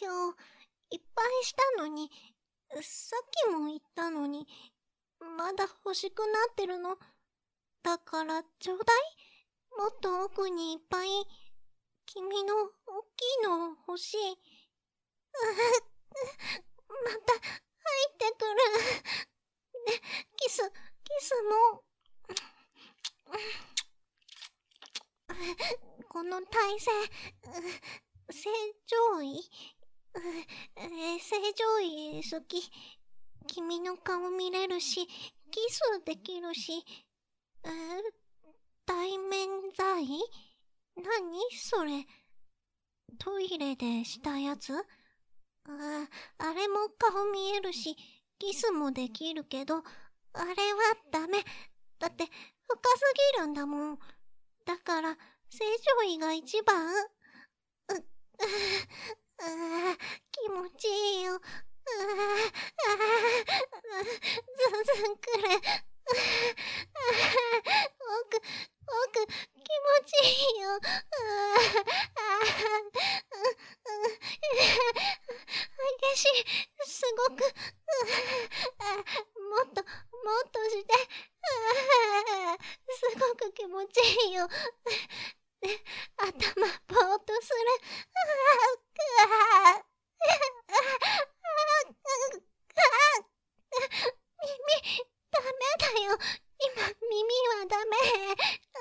今日いっぱいしたのに、さっきも言ったのに、まだ欲しくなってるの。だからちょうだい。もっと奥にいっぱい。君の大きいの欲しい。また入ってくる。ね、キスも。この体勢、正常位正常位好き。君の顔見れるし、キスできるし、対面剤？何それ？トイレでしたやつ？あれも顔見えるし、キスもできるけど、あれはダメ。だって深すぎるんだもん。だから正常位が一番。気持ちいいよ。ズンズンくる。奥、気持ちいいよ。激しい、すごく。もっとして。すごく気持ちいいよ。頭ぼーっとする。耳、ダメだよ。今、耳はダメ。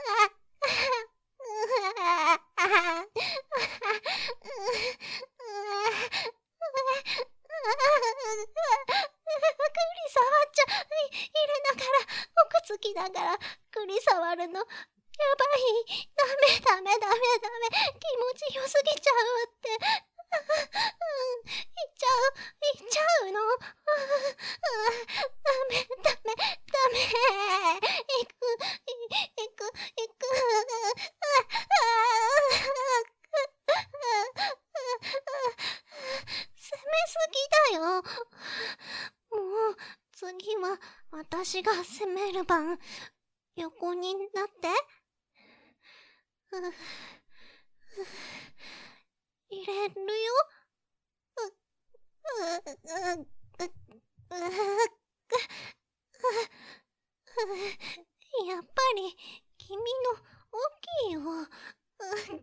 栗触っちゃ入れながら、奥つきながら栗触るの。やばい。ダメ。気持ちよすぎちゃうって。行っちゃうの。ダメ。行く。攻めすぎだよ。もう、次は私が攻める番。横になって。入れるよ。やっぱり君の大きいよ。入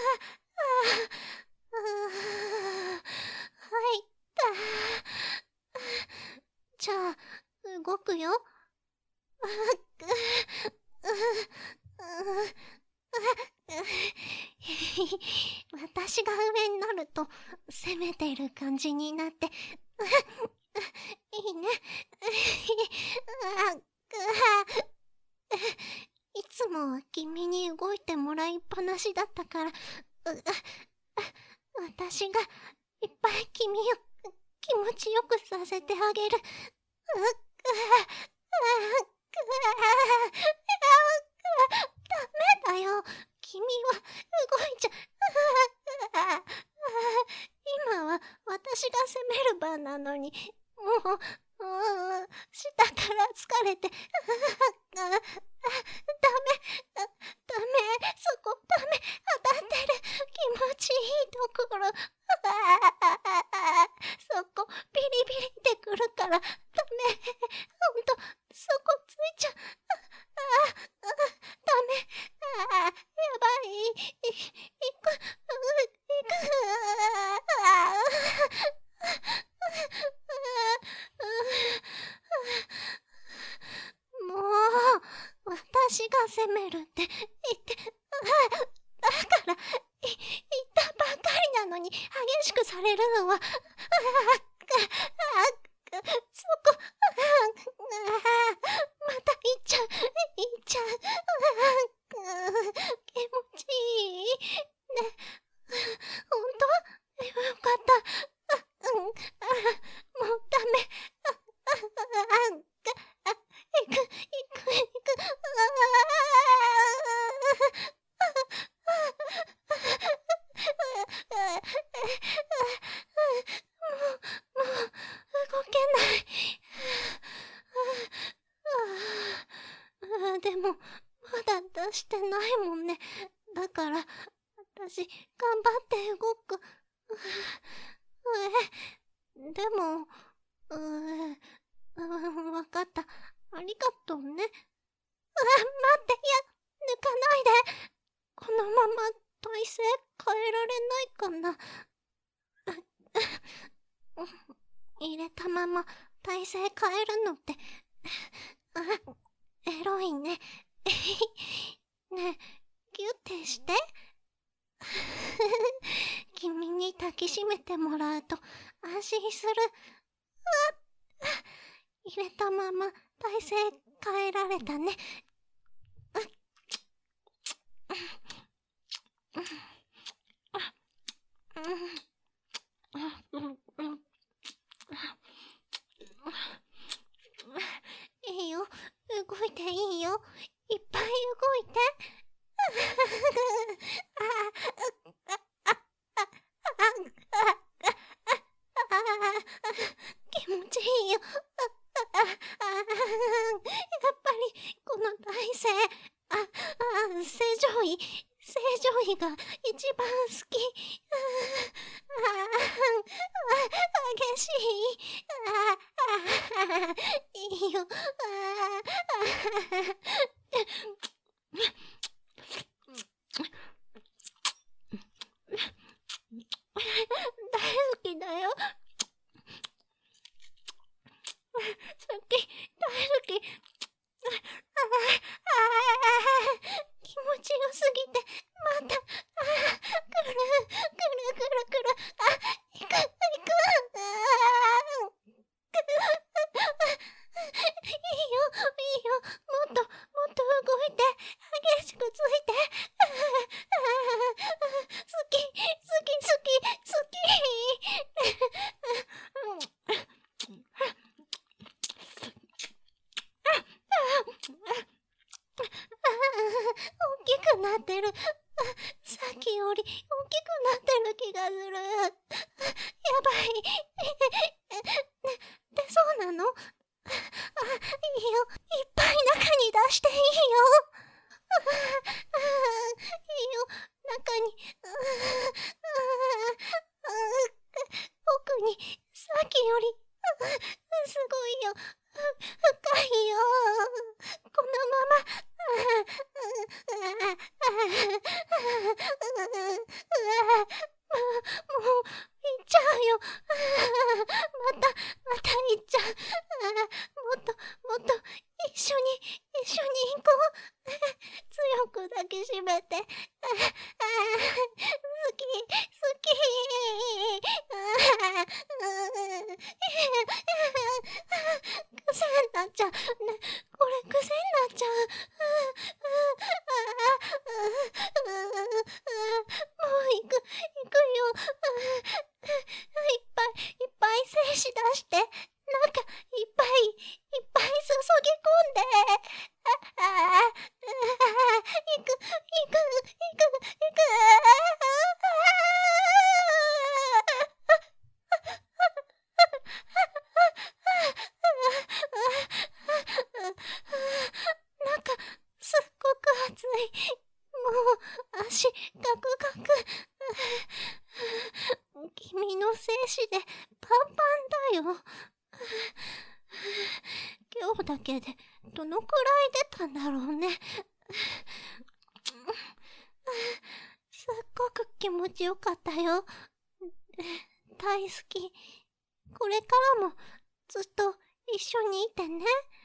った。じゃあ動くよ。私が上になると攻めてる感じになっていいね。いつも君に動いてもらいっぱなしだったから、私がいっぱい君を気持ちよくさせてあげる。ダメだよ。君は動いちゃ。今は私が攻める番なのに、もう、下から疲れて。ダメ、そこダメ、当たってる。気持ちいいところ。そこビリビリってくるからダメ。ほんと、そこついちゃう。ダメ。やばい。行く。もう、私が責めるって言って、だから言ったばかりなのに激しくされるのは、そこ、また行っちゃう。気持ちいいね。ほんと？よかった。もうダメ。行く。もう動けない。でも、まだ出してないもんね。だから、私、頑張って動く。 でも、わかった。ありがとうね。待って、抜かないで。このまま体勢変えられないかな。入れたまま体勢変えるのって、エロいね。ねえ、ギュッてして。君に抱きしめてもらうと安心する。入れたまま体勢変えられたね。いいよ、動いていいよ。いっぱい動いて。気持ちいいよ。やっぱりこの体勢、正常位が一番好き。激しい。いいよ。大好きだよ。大好き。気持ちよすぎて、また、くる。行く。いいよ。もっと動いて、激しくついて。好き。大きくなってる。さっきより大きくなってる気がする。やばい。出そうなの？いいよ。いっぱい中に出していいよ。いいよ。中に。奥に、さっきより、すごいよ。深いよ。このまま、もう、行っちゃうよ。また行っちゃう。もっと、一緒に行こう。強く抱きしめて。好き。癖になっちゃう。ね、これ癖になっちゃう。もう行くよ。いっぱい精子出して。なんか、いっぱい注ぎ込んで。行く。なんか、すっごく熱い。もう、足、ガクガク。君の精子でパンパンだよ。今日だけでどのくらい出たんだろうね。すっごく気持ちよかったよ。大好き。これからもずっと一緒にいてね。